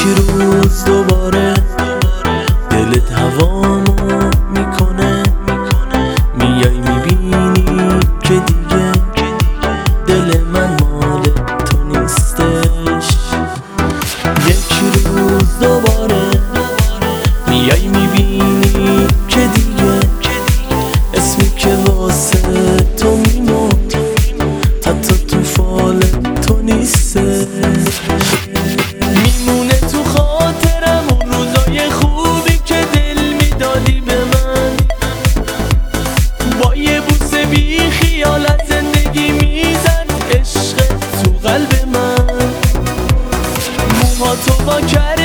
روز دوباره دلت هوامو میکنه، میای میبینی که دیگه دل من مال تو نیستش. یک روز دوباره میای میبینی که دیگه اسمی که واسه تو میموند حتی تو فال تو نیستش. میمونه تو خاطرم اون روزای خوبی که دل میدادی به من، با یه بوسه بی خیالت زندگی میزد عشق تو قلب من. موهاتو وا کردی